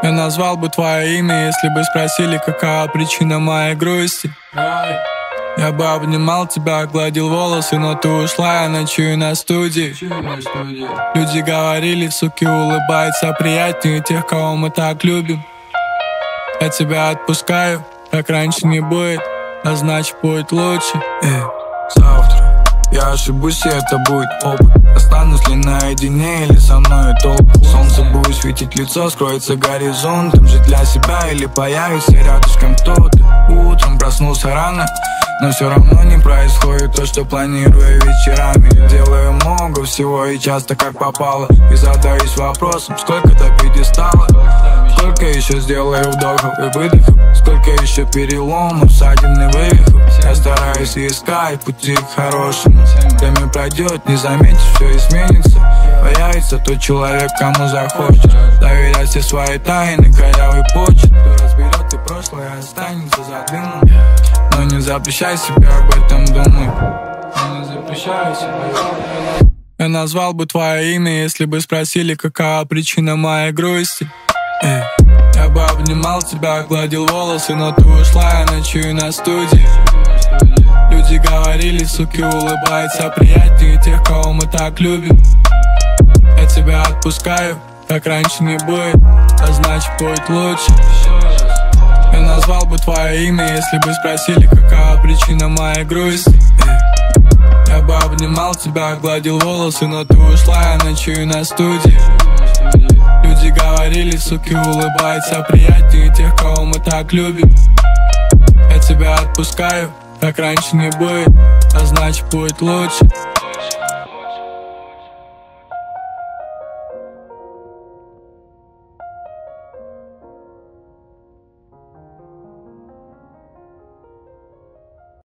Я назвал бы твое имя, если бы спросили, какова причина моей грусти. Я бы обнимал тебя, гладил волосы, но ты ушла, я ночую на студии. Люди говорили, суки, улыбаются приятнее тех, кого мы так любим. Я тебя отпускаю, как раньше не будет, а значит будет лучше. Завтра я ошибусь, и это будет опыт. Останусь ли наедине или со мной толпа? Солнце будет светить лицо, скроется горизонтом. Жить для себя или появится рядышком кто-то. Утром проснулся рано, но все равно не происходит то, что планирую вечерами. Делаю много всего и часто как попало. И задаюсь вопросом, сколько до пьедестала. Сколько еще сделаю вдохов и выдохов. Сколько еще переломов, ссадин и вывихов. Я стараюсь искать пути к хорошему. Время пройдет, не заметишь, все изменится. Появится тот человек, кому захочешь доверять все свои тайны, корявый почерк. Кто разберет и прошлое, останется за дымом. Но не запрещай себе об этом думать. Не запрещай себе. Я назвал бы твое имя, если бы спросили, какова причина моей грусти. Я бы обнимал тебя, гладил волосы, но ты ушла, я ночую на студии. Люди говорили, суки, улыбаются приятнее тех, кого мы так любим. Я тебя отпускаю, как раньше не будет, а значит будет лучше. Я назвал бы твое имя, если бы спросили, какова причина моей грусти. Я бы обнимал тебя, гладил волосы, но ты ушла, я ночую на студии. Люди говорили, суки, улыбаются приятнее тех, кого мы так любим. Я тебя отпускаю, как раньше не будет, а значит будет лучше.